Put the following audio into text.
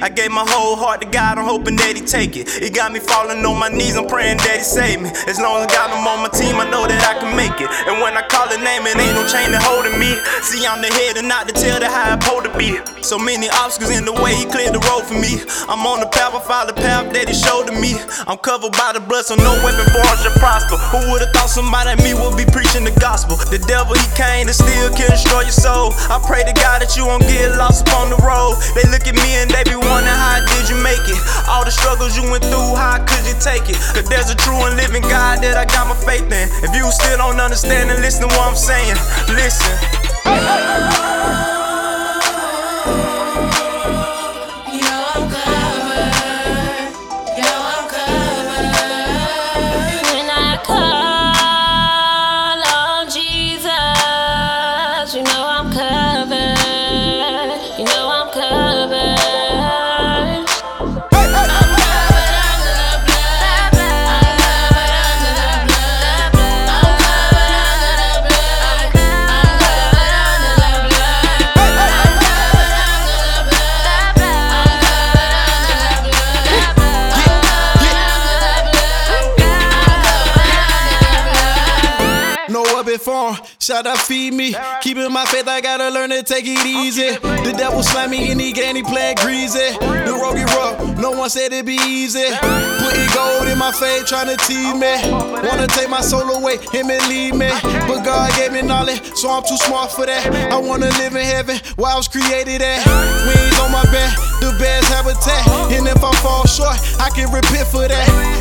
I gave my whole heart to God, I'm hoping that He take it. He got me falling on my knees, I'm praying that He save me. As long as I got Him on my team, I know that I can make it. And when I call His name, it ain't no chain that holding me. See, I'm the head and not the tail, that how I'm supposed to be. So many obstacles in the way, He cleared the road for me. I'm on the path, I follow the path that He showed to me. I'm covered by the blood, so no weapon formed shall prosper. Who would've thought somebody like me would be preaching the gospel? The devil, he came to steal, kill, destroy your soul. I pray to God that you won't get lost upon the road. They look at me and they be wondering, how did you make it? All the struggles you went through, how could you take it? Cause there's a true and living God that I got my faith in. If you still don't understand, then listen to what I'm saying. Listen. You know I'm covered, you know I'm covered. I'm covered under the blood. I'm covered under the blood. I'm covered under the blood. I'm covered under the blood. I'm covered under the blood. I'm covered under the blood. No weapon form, shot up, feed me. Keeping my faith, I gotta learn to take it easy. The devil slam me in the game, he playing greasy. The road get rough, no one said it'd be easy. Putting gold in my face, trying to tease me. Wanna take my soul away, him and leave me. But God gave me knowledge, so I'm too smart for that. I wanna live in heaven, where I was created at. Wings on my back, the best habitat. And if I fall short, I can repent for that.